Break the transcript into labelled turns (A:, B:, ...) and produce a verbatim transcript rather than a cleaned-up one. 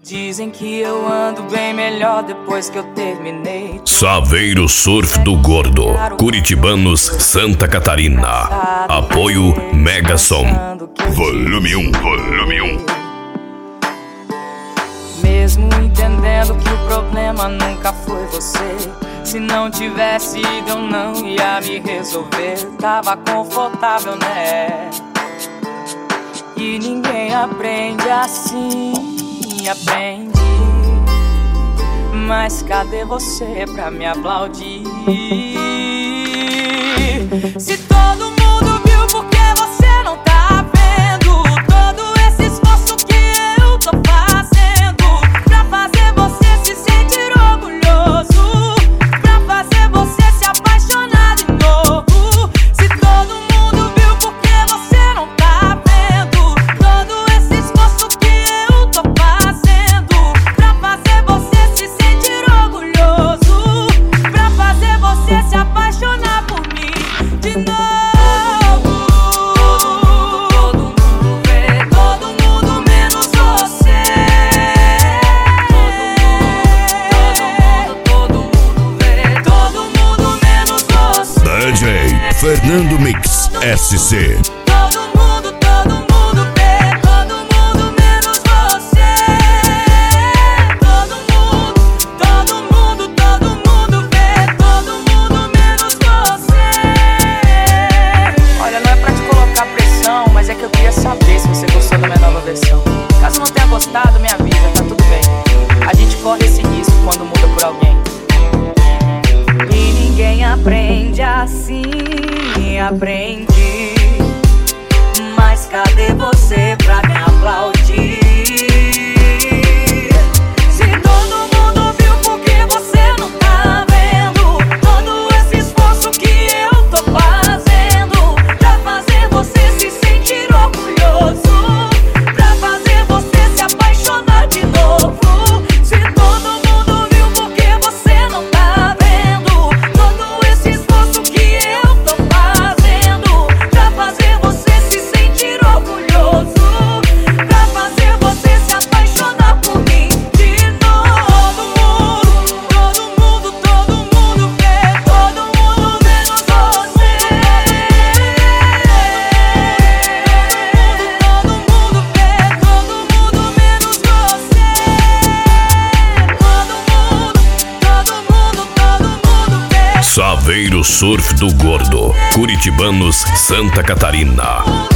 A: Dizem que eu ando bem melhor depois que eu terminei.
B: Saveiro Surf do Gordo, Curitibanos, Santa Catarina. Apoio Megasom. Volume um, volume um.
A: Mesmo entendendo que o problema nunca foi você, se não tivesse ido eu não ia me resolver. Tava confortável, né? E ninguém aprende assim, aprende. Mas cadê você pra me aplaudir? Se todo mundo viu, por que você não tá vendo todo esse esforço que eu tô fazendo pra fazer você se sentir orgulhoso, pra fazer você se apaixonar de novo? Se todo mundo viu, por que você não tá vendo todo esse esforço que eu tô fazendo pra fazer você se sentir orgulhoso, pra fazer você se apaixonar por mim de novo?
B: D J Fernando Mix S C.
A: Todo mundo, todo mundo vê, todo mundo menos você. Todo mundo, todo mundo, todo mundo vê, todo mundo menos você. Olha, não é pra te colocar pressão, mas é que eu queria saber se você gostou da minha nova versão. Caso não tenha gostado, me avisa, tá tudo bem. A gente corre esse risco quando muda por alguém. E ninguém aprende assim, aprendi. Mas cadê você pra me aplaudir? Se todo mundo viu, por que você não tá vendo todo esse esforço que eu tô fazendo pra fazer você se sentir orgulhoso, pra fazer você se apaixonar de novo? Se todo mundo viu, por que você não tá vendo todo esse esforço que eu tô fazendo pra fazer você se sentir orgulhoso, pra fazer você se apaixonar por mim de novo? Todo mundo, todo mundo vê, todo mundo menos você. Todo mundo vê, todo mundo menos você. Todo mundo, todo mundo, todo mundo vê.
B: Saveiro Surf do Gordo, Curitibanos, Santa Catarina.